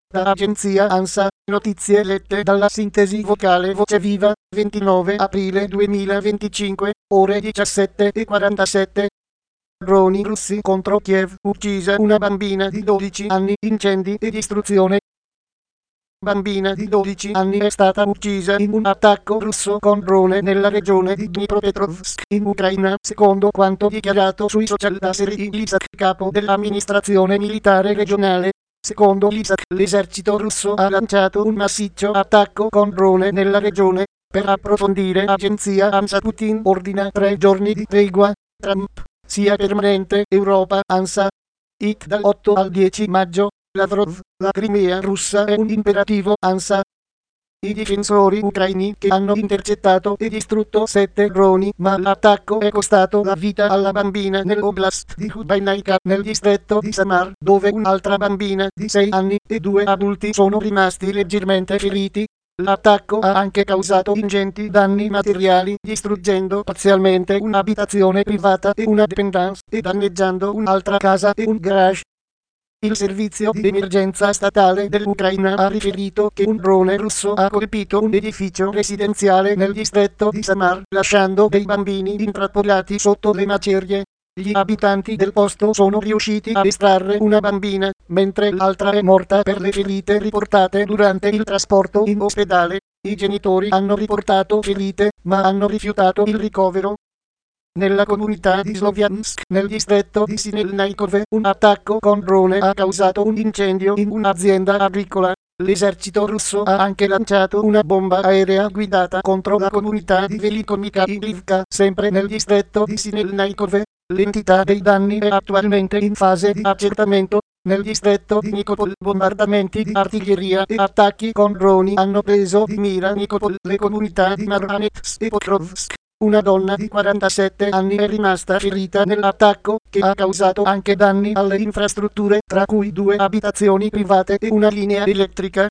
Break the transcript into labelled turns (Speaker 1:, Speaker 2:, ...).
Speaker 1: Da agenzia ANSA, notizie lette dalla sintesi vocale Voce Viva, 29 aprile 2025, ore 17:47. Droni russi contro Kiev, uccisa una bambina di 12 anni, incendi e distruzione. Bambina di 12 anni è stata uccisa in un attacco russo con drone nella regione di Dnipropetrovsk, in Ucraina, secondo quanto dichiarato sui social da Serhiy Lysak, capo dell'amministrazione militare regionale. Secondo Lysak, l'esercito russo ha lanciato un massiccio attacco con drone nella regione. Per approfondire, agenzia ANSA, Putin ordina 3 giorni di tregua. Trump, sia permanente, Europa, ANSA. It dal 8 al 10 maggio. Lavrov, la Crimea russa è un imperativo, ANSA. I difensori ucraini che hanno intercettato e distrutto 7 droni, ma l'attacco è costato la vita alla bambina nell'oblast di Hubeinica, nel distretto di Samar, dove un'altra bambina di 6 anni e 2 adulti sono rimasti leggermente feriti. L'attacco ha anche causato ingenti danni materiali, distruggendo parzialmente un'abitazione privata e una dépendance, e danneggiando un'altra casa e un garage. Il servizio di emergenza statale dell'Ucraina ha riferito che un drone russo ha colpito un edificio residenziale nel distretto di Samar, lasciando dei bambini intrappolati sotto le macerie. Gli abitanti del posto sono riusciti a estrarre una bambina, mentre l'altra è morta per le ferite riportate durante il trasporto in ospedale. I genitori hanno riportato ferite, ma hanno rifiutato il ricovero. Nella comunità di Sloviansk, nel distretto di Sinelnikove, un attacco con drone ha causato un incendio in un'azienda agricola. L'esercito russo ha anche lanciato una bomba aerea guidata contro la comunità di Velikomichailivka, sempre nel distretto di Sinelnikove. L'entità dei danni è attualmente in fase di accertamento. Nel distretto di Nikopol, bombardamenti di artiglieria e attacchi con droni hanno preso di mira Nikopol, le comunità di Marhanets e Pokrovsk. Una donna di 47 anni è rimasta ferita nell'attacco, che ha causato anche danni alle infrastrutture, tra cui 2 abitazioni private e una linea elettrica.